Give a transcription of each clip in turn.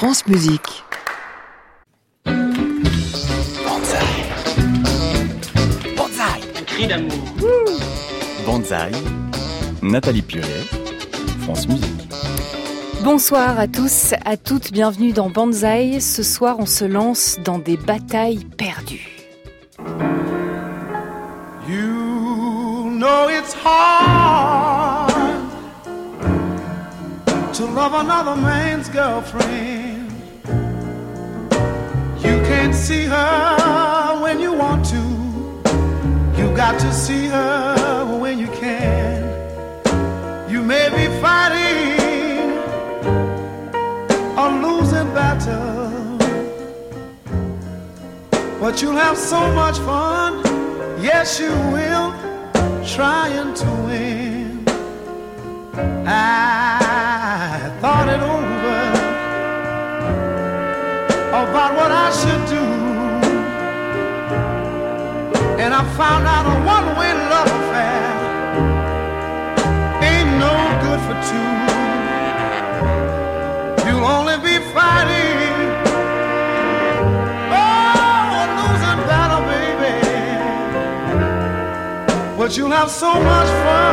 France Musique. Bonsaï, cri d'amour. Bonsaï, Nathalie Pieulet, France Musique. Bonsoir à tous, à toutes, bienvenue dans Bonsaï. Ce soir, on se lance dans des batailles perdues. You know it's hard to love another man's girlfriend. You can't see her when you want to. You got to see her when you can. You may be fighting a losing battle, but you'll have so much fun. Yes, you will, trying to win. I thought it over about what I should do, and I found out a one-way love affair ain't no good for two. You'll only be fighting a losing battle, baby, but you'll have so much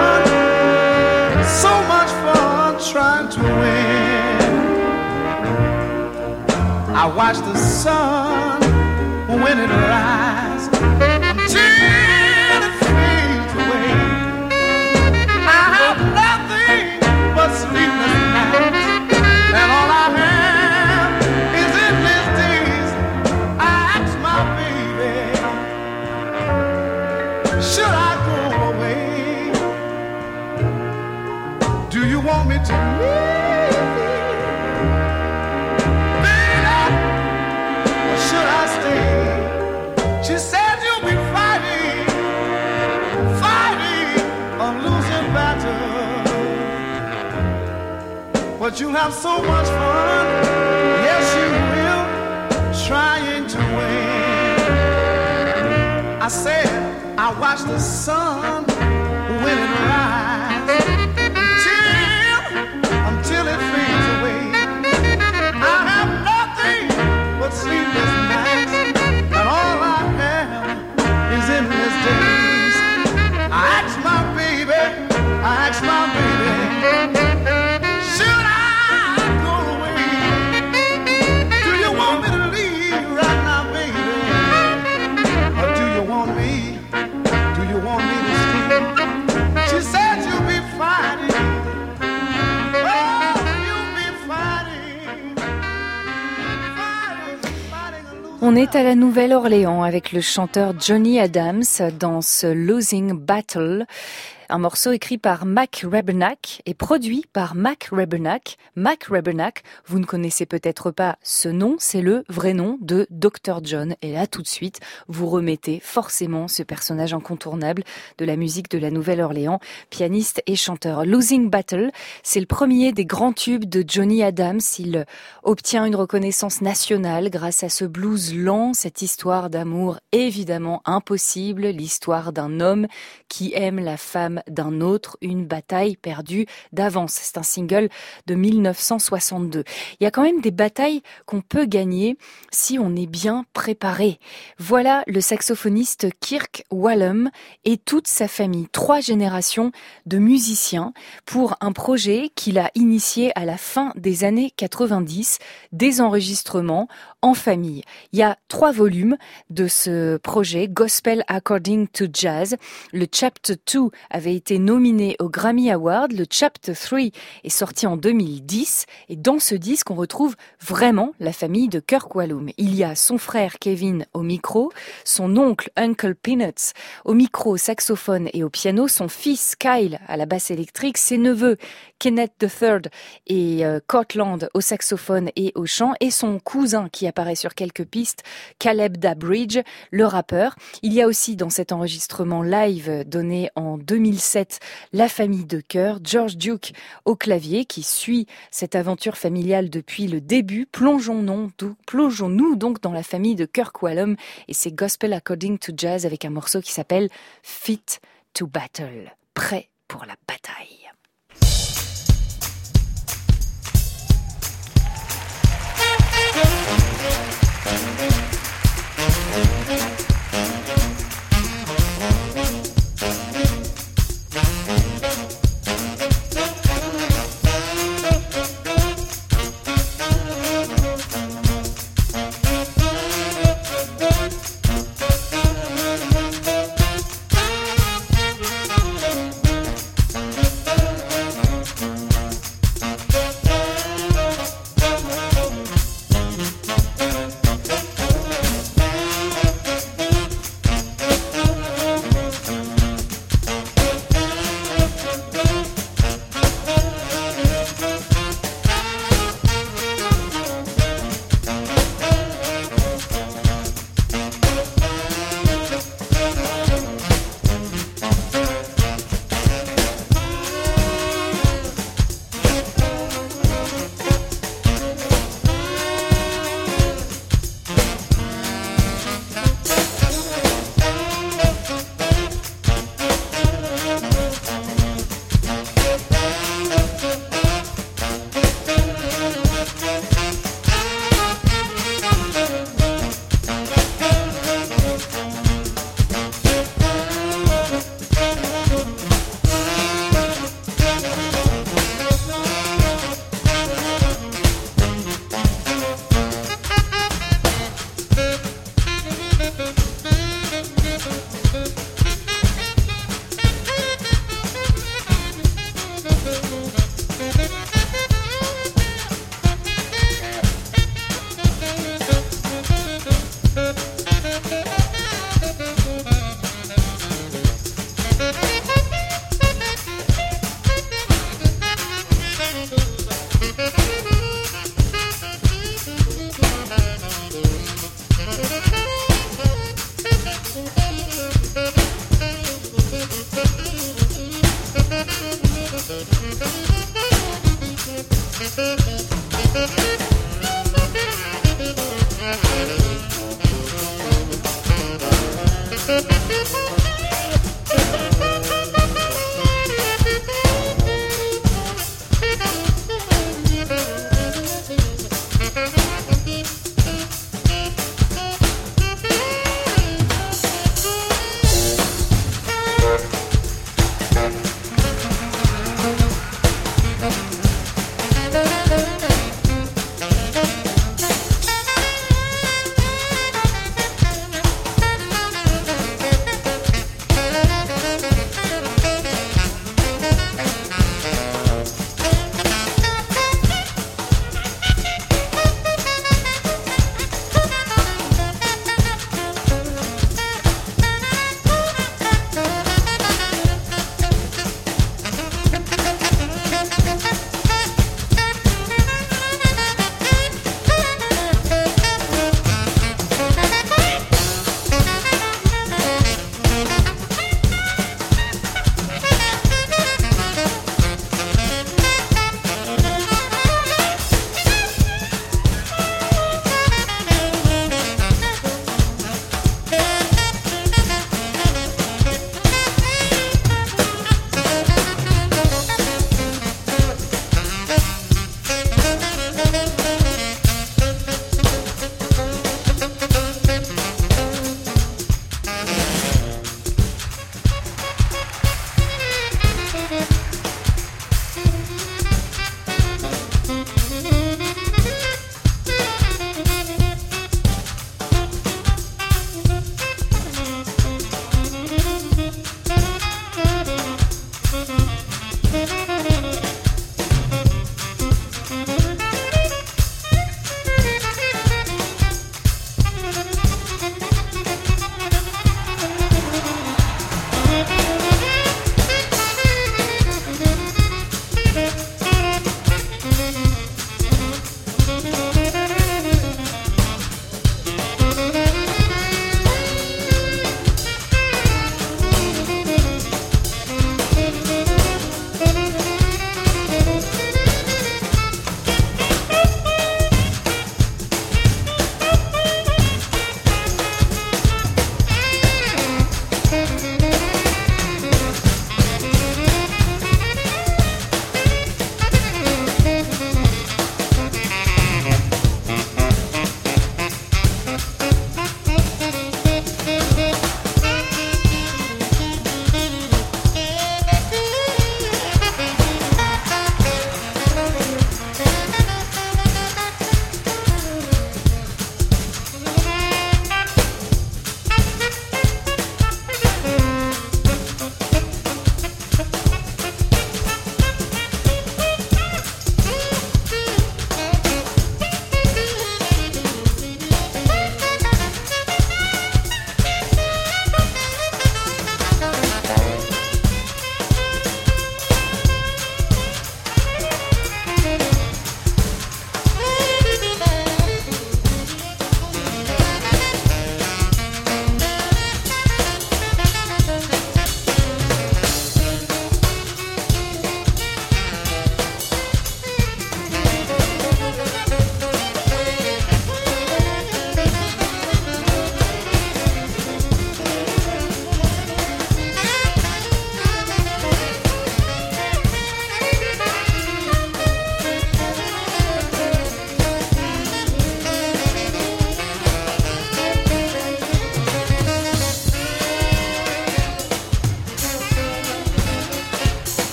fun trying to win. I watch the sun when it rises until it fades away. I have nothing but sleepless nights, and all I have is endless days. I ask my baby, should I go away? Do you want me to leave, baby, or should I stay? She said you'll be fighting a losing battle, but you'll have so much fun. Yes, you will, trying to win. I said I watch the sun when it rises until it fades away. I have nothing but sleepless nights, and all I have is endless days. I ask my baby, should I go away? Do you want me to leave right now, baby? Or do you want me to stay? She said you'll be fighting. On est à la Nouvelle-Orléans avec le chanteur Johnny Adams dans ce Losing Battle. Un morceau écrit par Mac Rebennack et produit par Mac Rebennack. Mac Rebennack, vous ne connaissez peut-être pas ce nom, c'est le vrai nom de Dr. John. Et là, tout de suite, vous remettez forcément ce personnage incontournable de la musique de la Nouvelle-Orléans, pianiste et chanteur. Losing Battle, c'est le premier des grands tubes de Johnny Adams. Il obtient une reconnaissance nationale grâce à ce blues lent, cette histoire d'amour évidemment impossible, l'histoire d'un homme qui aime la femme d'un autre, une bataille perdue d'avance. C'est un single de 1962. Il y a quand même des batailles qu'on peut gagner si on est bien préparé. Voilà le saxophoniste Kirk Whalum et toute sa famille, 3 générations de musiciens pour un projet qu'il a initié à la fin des années 90, des enregistrements en famille. Il y a 3 volumes de ce projet, Gospel According to Jazz. Le Chapter 2 avait été nominé au Grammy Award. Le Chapter 3 est sorti en 2010. Et dans ce disque, on retrouve vraiment la famille de Kirk Whalum. Il y a son frère Kevin au micro, son oncle Uncle Peanuts au micro, au saxophone et au piano, son fils Kyle à la basse électrique, ses neveux Kenneth III et Cortland au saxophone et au chant, et son cousin qui apparaît sur quelques pistes, Caleb Dabridge, le rappeur. Il y a aussi dans cet enregistrement live donné en 2007 la famille de chœur, George Duke au clavier qui suit cette aventure familiale depuis le début. Plongeons-nous donc dans la famille de Kirk Whalum et c'est Gospel According to Jazz avec un morceau qui s'appelle Fit to Battle, prêt pour la bataille.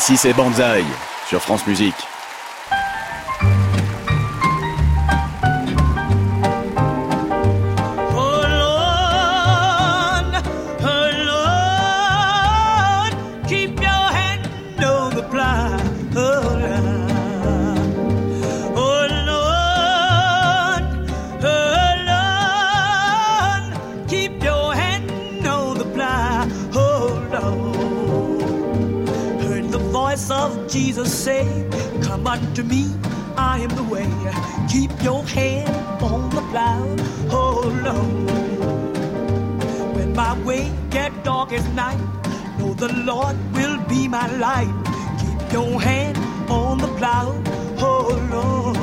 Ici c'est Banzai sur France Musique. Jesus say, come unto me, I am the way. Keep your hand on the plow, hold on. When my way get dark as night, know the Lord will be my light. Keep your hand on the plow, hold on.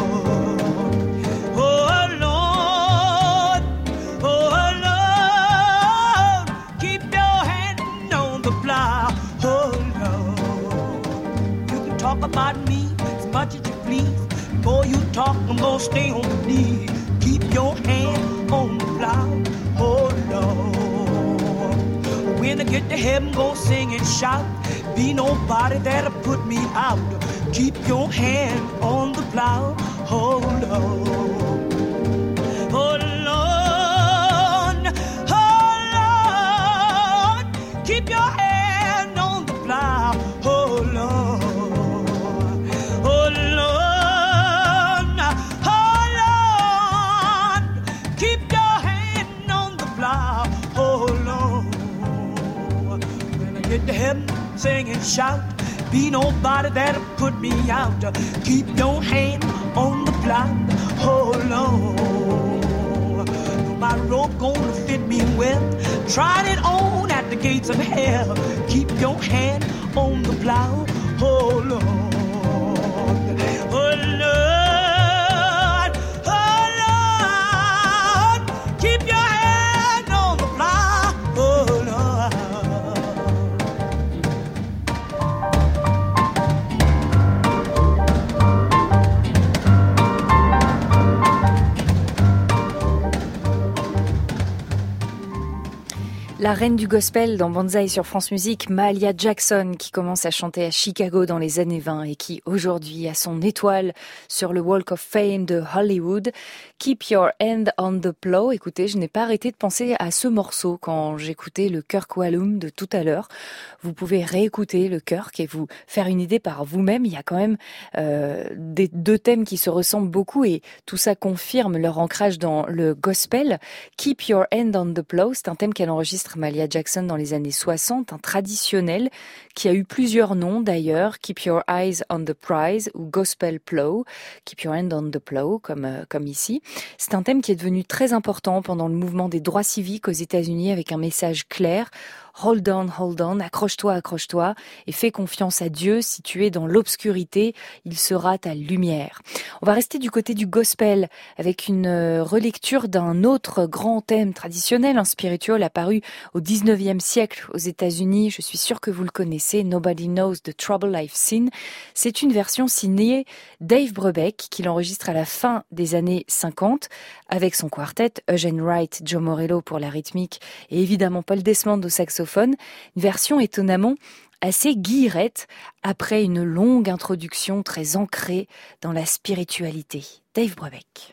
Oh Lord, oh Lord, keep your hand on the plow, hold on. Talk about me as much as you please. Before you talk, I'm gonna stay on my knees. Keep your hand on the plow, oh Lord. When I get to heaven, go sing and shout. Be nobody that'll put me out. Keep your hand on the plow, oh Lord. Oh Lord, oh Lord, keep your hand on the plow, oh Lord. Get to heaven, sing and shout. Be nobody that'll put me out. Keep your hand on the plow, hold on. My rope gonna fit me well. Tried it on at the gates of hell. Keep your hand on the plow, hold on. Oh Lord, oh Lord, keep your hand on the plow, oh Lord. La reine du gospel dans Banzai sur France Musique, Mahalia Jackson, qui commence à chanter à Chicago dans les années 20 et qui aujourd'hui a son étoile sur le Walk of Fame de Hollywood. Keep Your Hand on the Plow. Écoutez, je n'ai pas arrêté de penser à ce morceau quand j'écoutais le Kirk Whalum de tout à l'heure. Vous pouvez réécouter le Kirk et vous faire une idée par vous-même. Il y a quand même des deux thèmes qui se ressemblent beaucoup et tout ça confirme leur ancrage dans le gospel. Keep Your Hand on the Plow, c'est un thème qu'elle enregistre Mahalia Jackson dans les années 60, un traditionnel qui a eu plusieurs noms d'ailleurs, Keep Your Eyes on the Prize ou Gospel Plow, Keep Your Hand on the Plow comme ici. C'est un thème qui est devenu très important pendant le mouvement des droits civiques aux États-Unis avec un message clair. Hold on, accroche-toi, accroche-toi et fais confiance à Dieu. Si tu es dans l'obscurité, il sera ta lumière. On va rester du côté du gospel avec une relecture d'un autre grand thème traditionnel, spirituel apparu au 19e siècle aux États-Unis. Je suis sûre que vous le connaissez, Nobody Knows the Trouble I've Seen. C'est une version signée Dave Brubeck qu'il enregistre à la fin des années 50 avec son quartet, Eugene Wright, Joe Morello pour la rythmique et évidemment Paul Desmond au saxophone. Une version étonnamment assez guillerette après une longue introduction très ancrée dans la spiritualité. Dave Brubeck.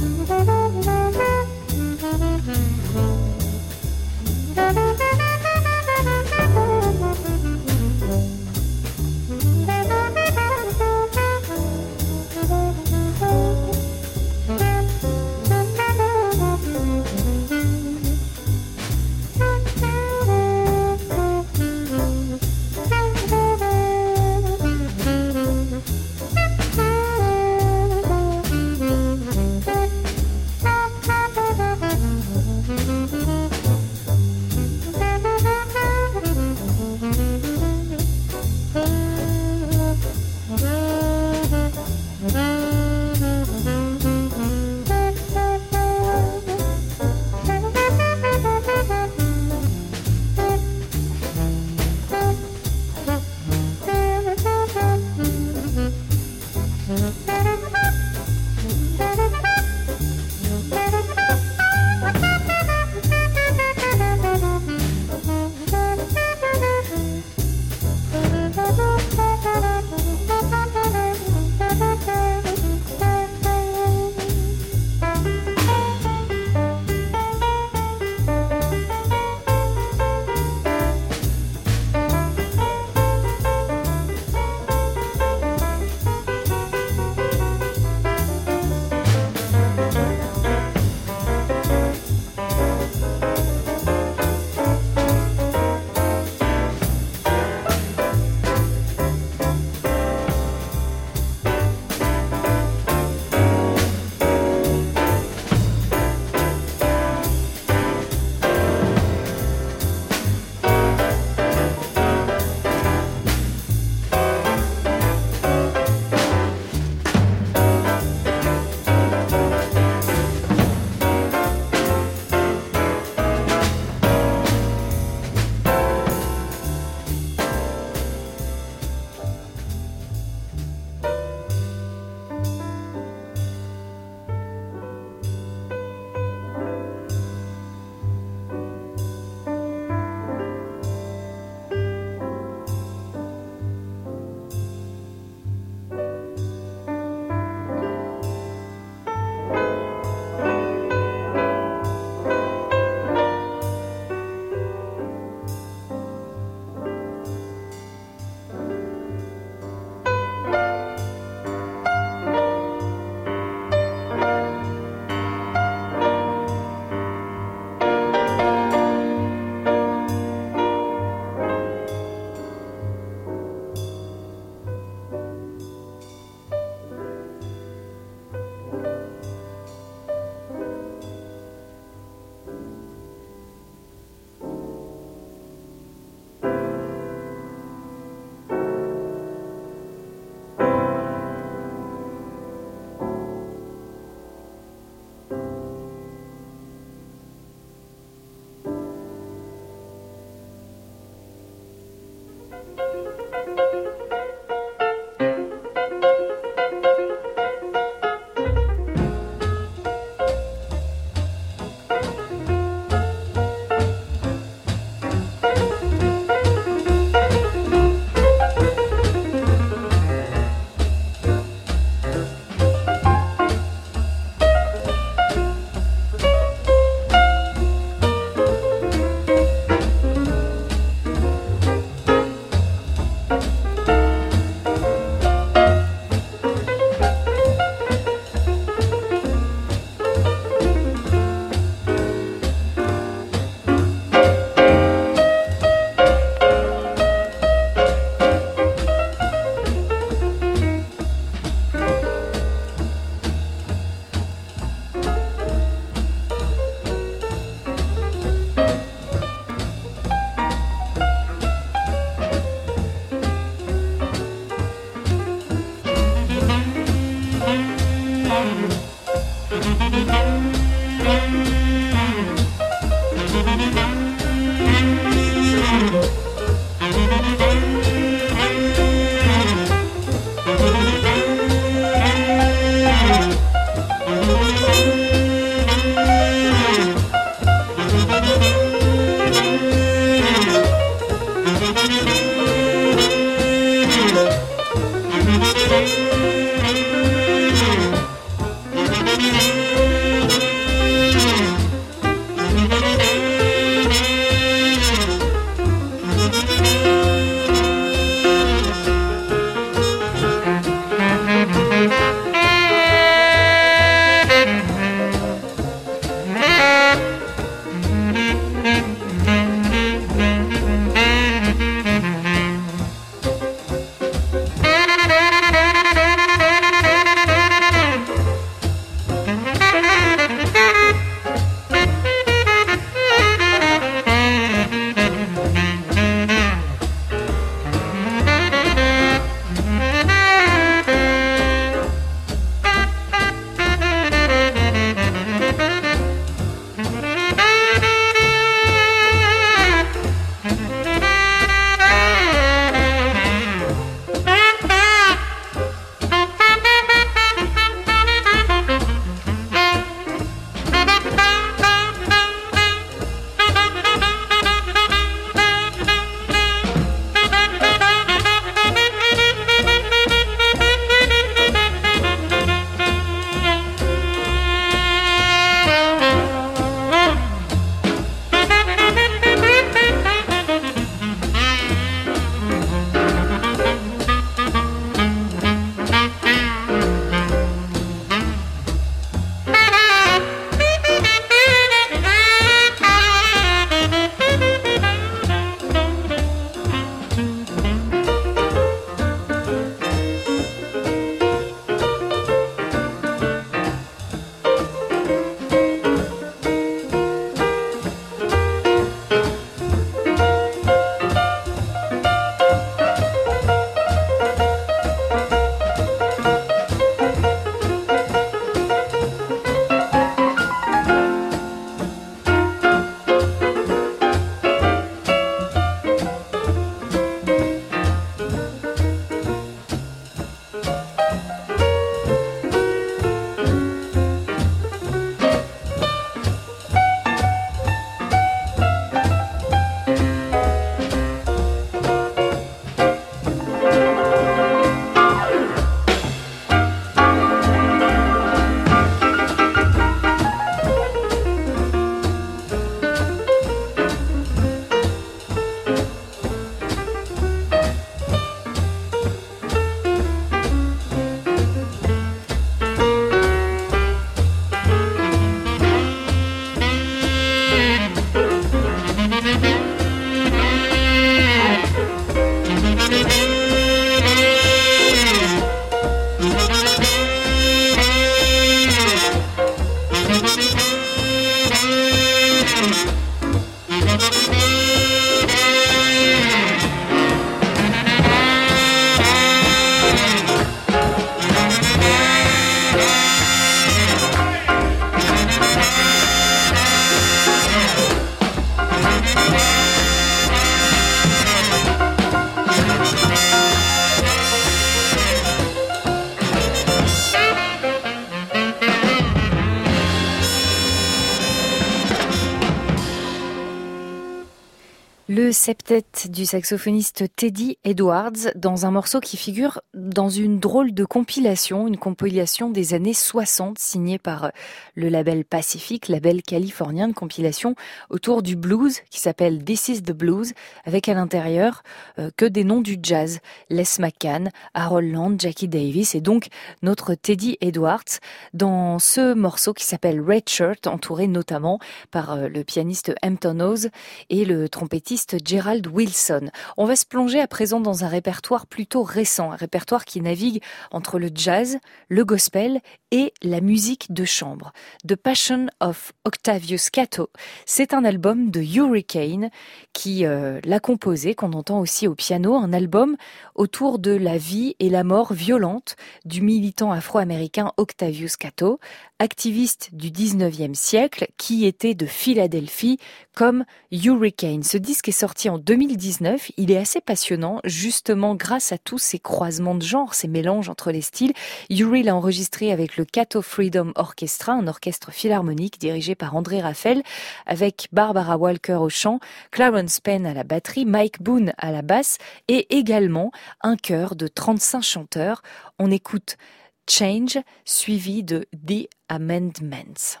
Le septet du saxophoniste Teddy Edwards dans un morceau qui figure dans une drôle de compilation, une compilation des années 60 signée par le label Pacific, label californien de compilation autour du blues qui s'appelle This is the Blues, avec à l'intérieur que des noms du jazz, Les McCann, Harold Land, Jackie Davis et donc notre Teddy Edwards dans ce morceau qui s'appelle Red Shirt, entouré notamment par le pianiste Hampton Hawes et le trompettiste Gerald Wilson. On va se plonger à présent dans un répertoire plutôt récent, un répertoire qui navigue entre le jazz, le gospel et la musique de chambre. The Passion of Octavius Catto, c'est un album de Hurricane qui l'a composé, qu'on entend aussi au piano, un album autour de la vie et la mort violente du militant afro-américain Octavius Catto, activiste du 19e siècle qui était de Philadelphie comme Hurricane. Ce disque est sorti en 2019, il est assez passionnant justement grâce à tous ces croisements de genres, ces mélanges entre les styles. Uri l'a enregistré avec le Catto Freedom Orchestra, un orchestre philharmonique dirigé par André Raphael, avec Barbara Walker au chant, Clarence Penn à la batterie, Mike Boone à la basse et également un chœur de 35 chanteurs. On écoute Change, suivi de The Amendments.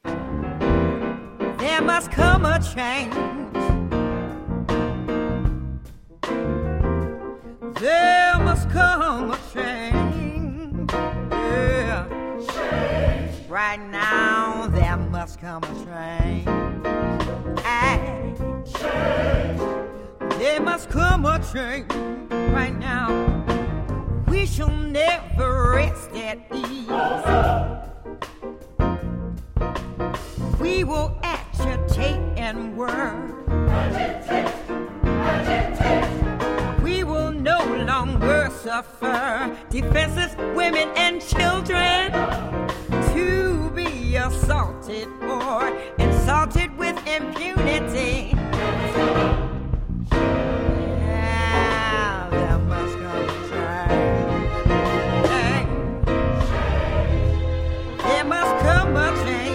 There must come a change. There must come a change. Yeah. Change. Right now, there must come a change. Change. There must come a change. Right now, we shall never rest at ease. We will agitate and work. Agitate, agitate. We will no longer suffer defenseless women and children to be assaulted or insulted with impunity. Yeah, there must come a change. There must come a change.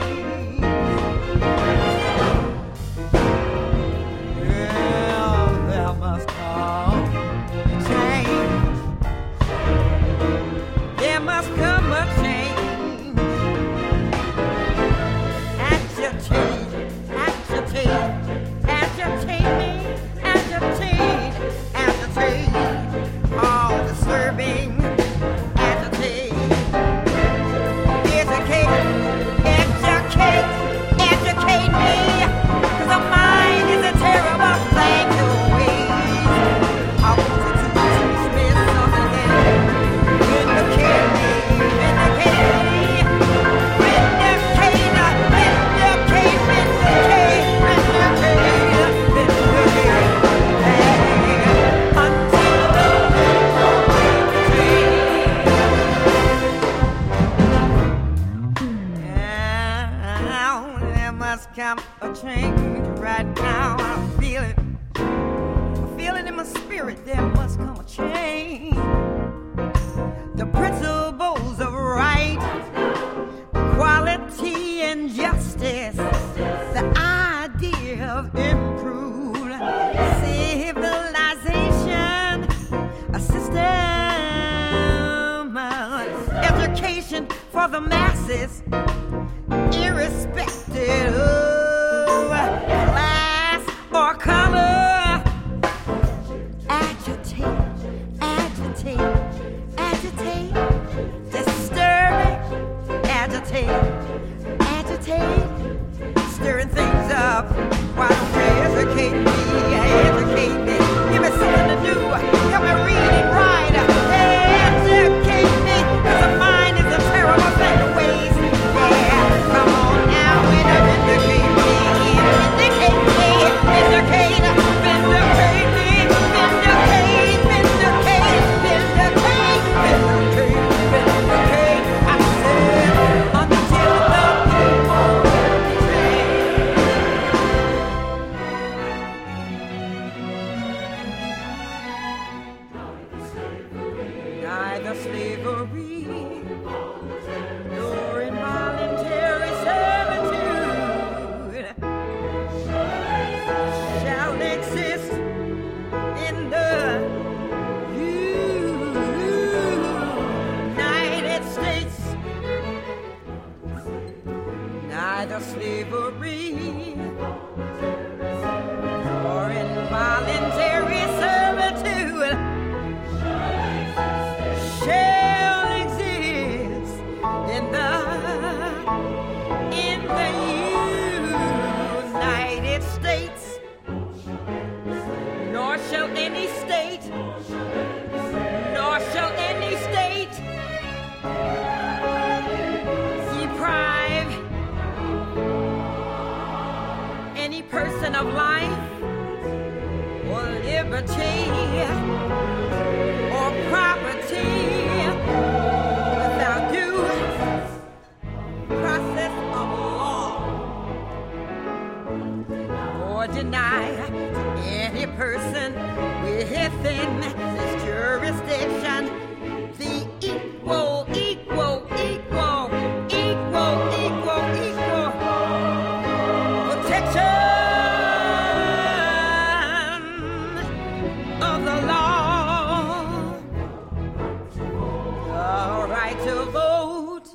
Come a change right now. I feel it in my spirit. There must come a change. The principles of right, equality, and justice. The idea of improved civilization, a system of education for the masses, irrespective of class or color. Agitate, agitate, agitate, disturbing, agitate, agitate, stirring things up. Why don't you educate me, educate me, give me something to do, help me read and write, educate me, 'cause the mind is a terrible thing to waste, yeah. either slavery or involuntary servitude shall exist in the United States, nor shall any state deprive any person of life or liberty or property without due process of law, or deny any person within this jurisdiction the equal protection of the law. The right to vote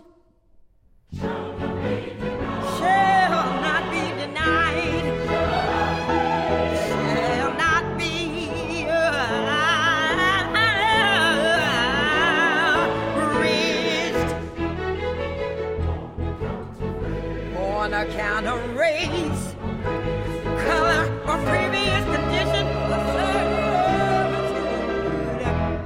shall not be denied, shall not be on account of race, color, or previous condition of servitude,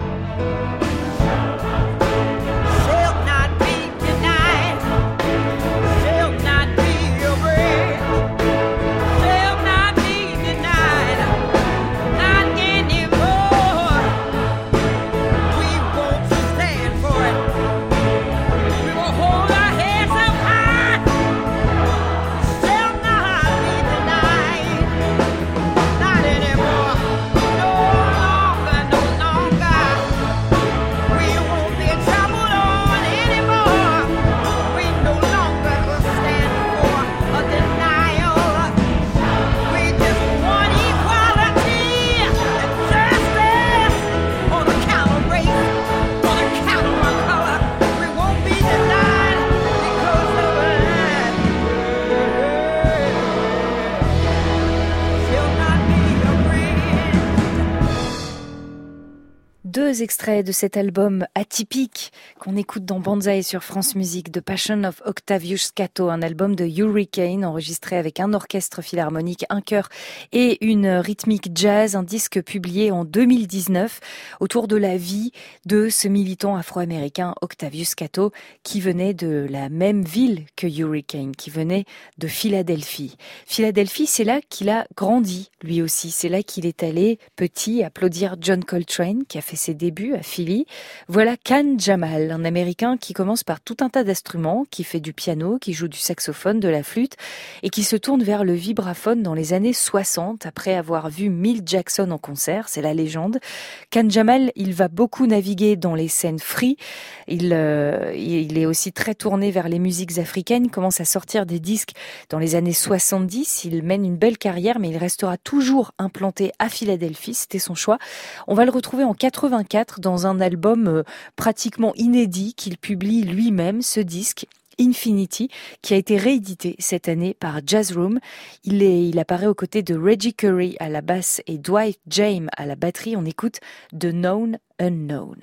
shall not be denied, shall not be erased, shall not be denied, not anymore. We won't stand for it. We will hold our heads up high. Shall not be denied, not anymore. No longer, no longer. We won't be trampled on anymore. We no longer will stand for a denial. We just want equality and justice on account of race, on account of our color. We won't be denied because of that. Shall not be erased. Deux extraits de cet album atypique qu'on écoute dans Banzai sur France Musique, The Passion of Octavius Scato, un album de Hurricane enregistré avec un orchestre philharmonique, un chœur et une rythmique jazz, un disque publié en 2019 autour de la vie de ce militant afro-américain Octavius Scato qui venait de la même ville que Hurricane, qui venait de Philadelphie. Philadelphie, c'est là qu'il a grandi lui aussi, c'est là qu'il est allé petit applaudir John Coltrane qui a fait ses débuts à Philly. Voilà Khan Jamal, un Américain qui commence par tout un tas d'instruments, qui fait du piano, qui joue du saxophone, de la flûte, et qui se tourne vers le vibraphone dans les années 60, après avoir vu Milt Jackson en concert, c'est la légende. Khan Jamal, il va beaucoup naviguer dans les scènes free, il est aussi très tourné vers les musiques africaines, commence à sortir des disques dans les années 70, il mène une belle carrière, mais il restera toujours implanté à Philadelphie, c'était son choix. On va le retrouver en 84 dans un album pratiquement inédit qu'il publie lui-même, ce disque Infinity, qui a été réédité cette année par Jazz Room. Il apparaît aux côtés de Reggie Curry à la basse et Dwight James à la batterie. On écoute The Known Unknown.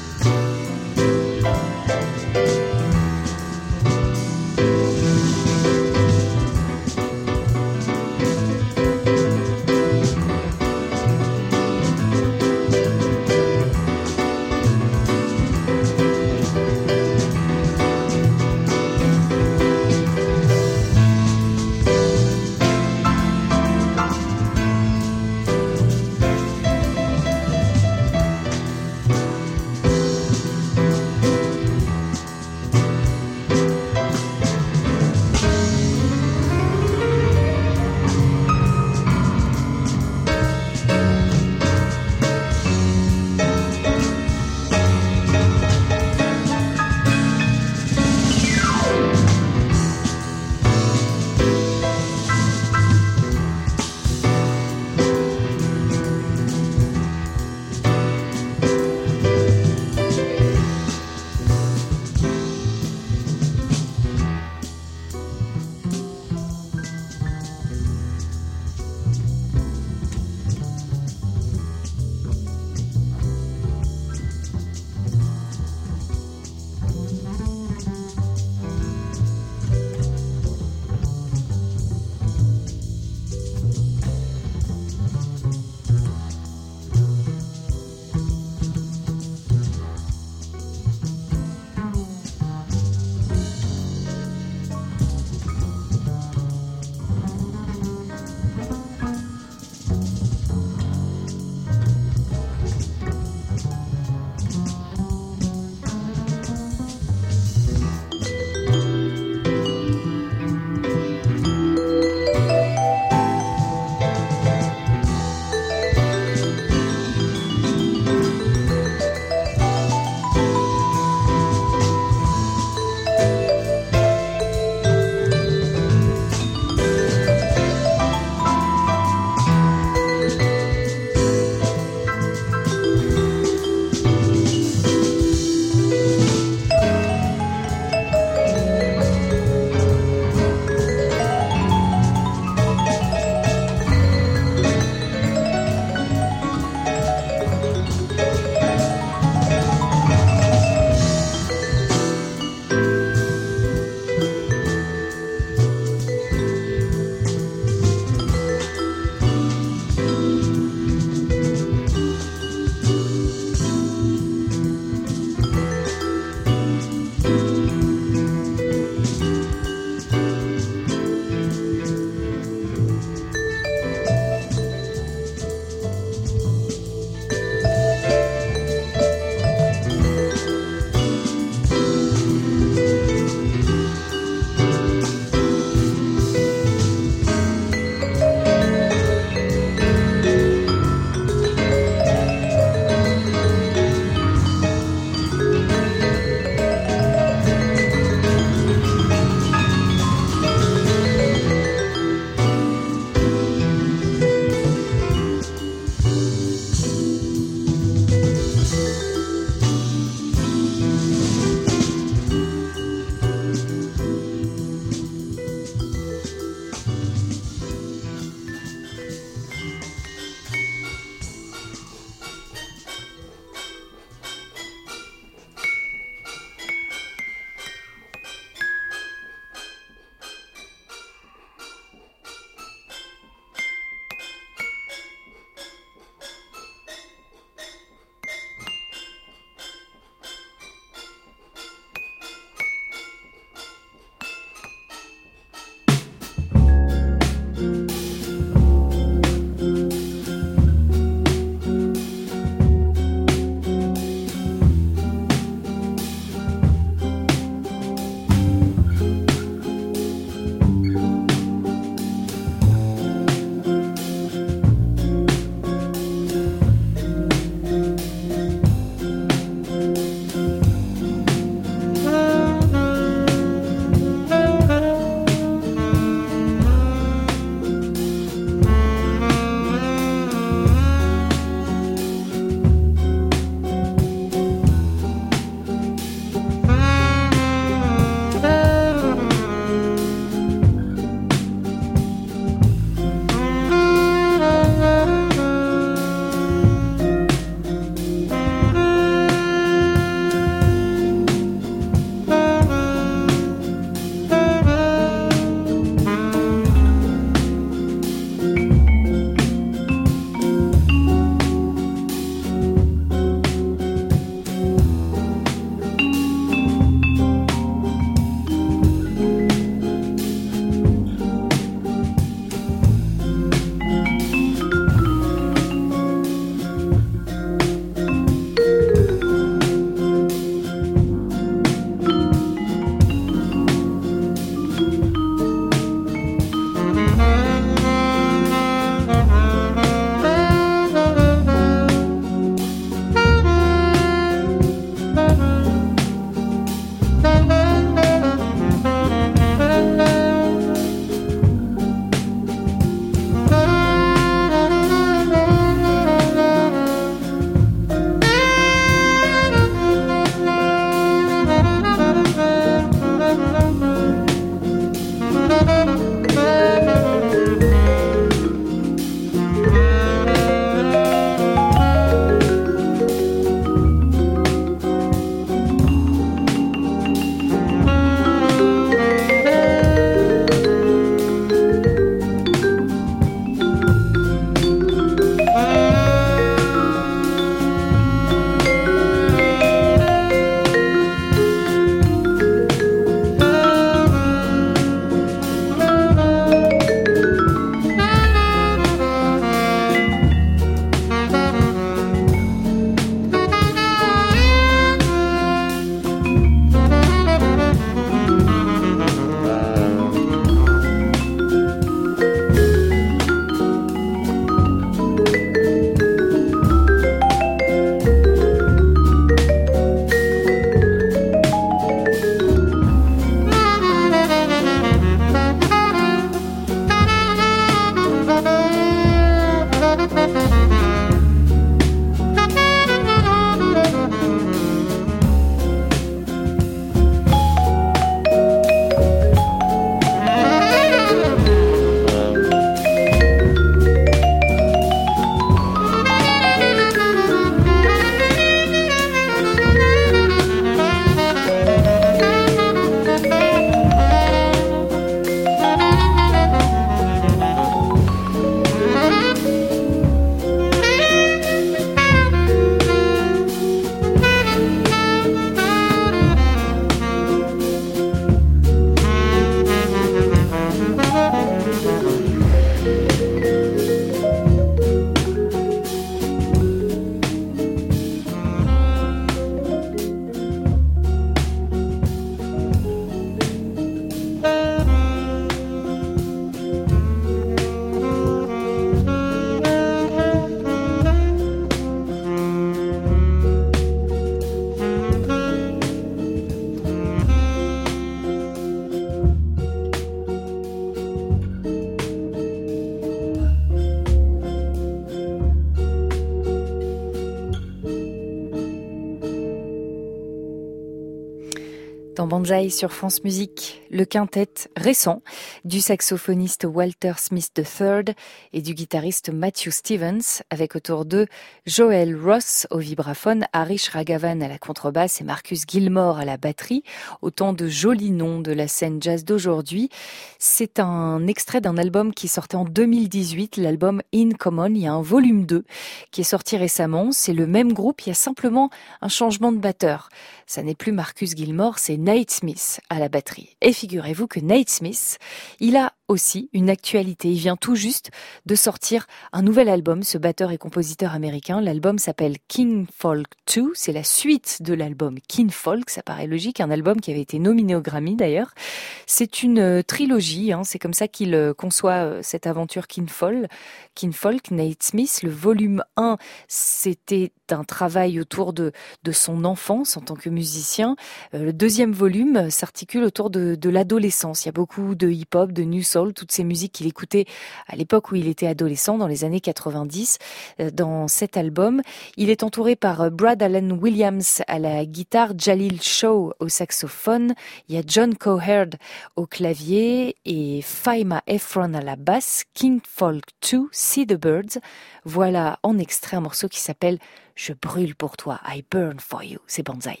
Banzai sur France Musique, le quintet récent du saxophoniste Walter Smith III et du guitariste Matthew Stevens, avec autour d'eux Joel Ross au vibraphone, Harish Raghavan à la contrebasse et Marcus Gilmore à la batterie, autant de jolis noms de la scène jazz d'aujourd'hui. C'est un extrait d'un album qui sortait en 2018, l'album In Common. Il y a un volume 2 qui est sorti récemment. C'est le même groupe, il y a simplement un changement de batteur. Ça n'est plus Marcus Gilmore, c'est Nate Smith à la batterie. Et figurez-vous que Nate Smith, il a aussi une actualité. Il vient tout juste de sortir un nouvel album, ce batteur et compositeur américain. L'album s'appelle Kinfolk 2. C'est la suite de l'album Kinfolk. Ça paraît logique, un album qui avait été nominé au Grammy d'ailleurs. C'est une trilogie, c'est comme ça qu'il conçoit cette aventure Kinfolk, Nate Smith. Le volume 1, c'était un travail autour de son enfance en tant que musicien. Le deuxième volume s'articule autour de l'adolescence. Il y a beaucoup de hip-hop, de new soul, toutes ces musiques qu'il écoutait à l'époque où il était adolescent, dans les années 90. Dans cet album, il est entouré par Brad Allen Williams à la guitare, Jalil Shaw au saxophone, il y a John Coherd au clavier et Faima Efron à la basse. Kinfolk 2, See the Birds. Voilà en extrait un morceau qui s'appelle Je brûle pour toi, I burn for you. C'est Banzai.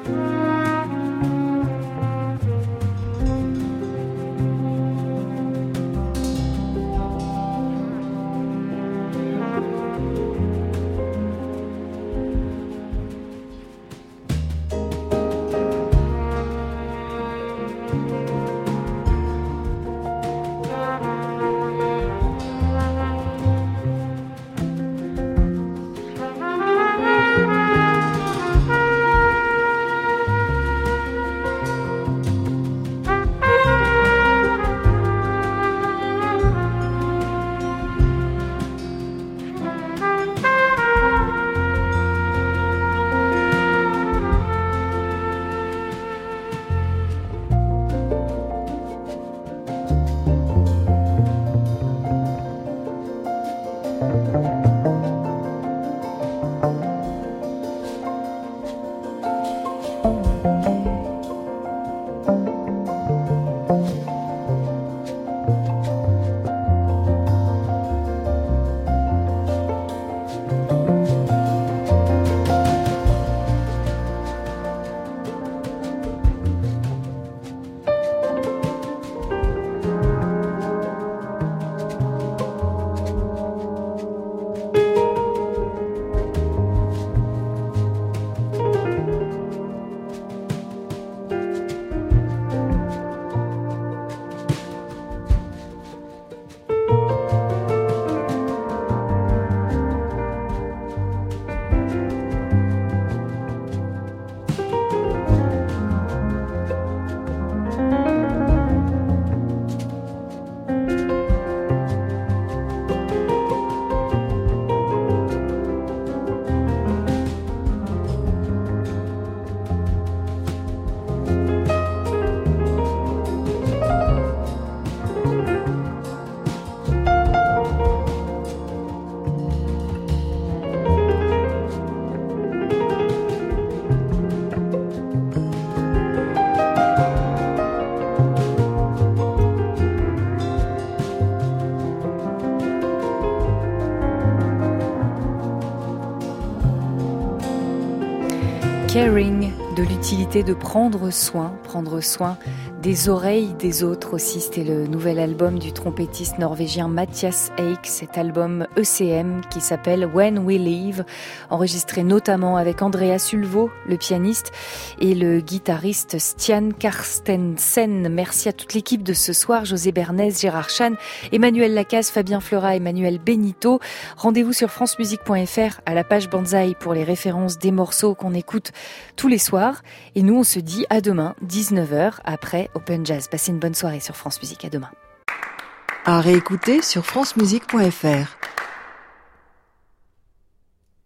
Caring, de l'utilité de prendre soin des oreilles des autres aussi. C'était le nouvel album du trompettiste norvégien Mathias Eik, cet album ECM qui s'appelle When We Leave, enregistré notamment avec Andreas Sulvo, le pianiste, et le guitariste Stian Carstensen. Merci à toute l'équipe de ce soir, José Bernès, Gérard Chan, Emmanuel Lacaze, Fabien Fleurat, Emmanuel Benito. Rendez-vous sur francemusique.fr à la page Banzai pour les références des morceaux qu'on écoute tous les soirs. Et nous, on se dit à demain, 19h, après Open Jazz. Passez une bonne soirée sur France Musique. À demain. À réécouter sur francemusique.fr.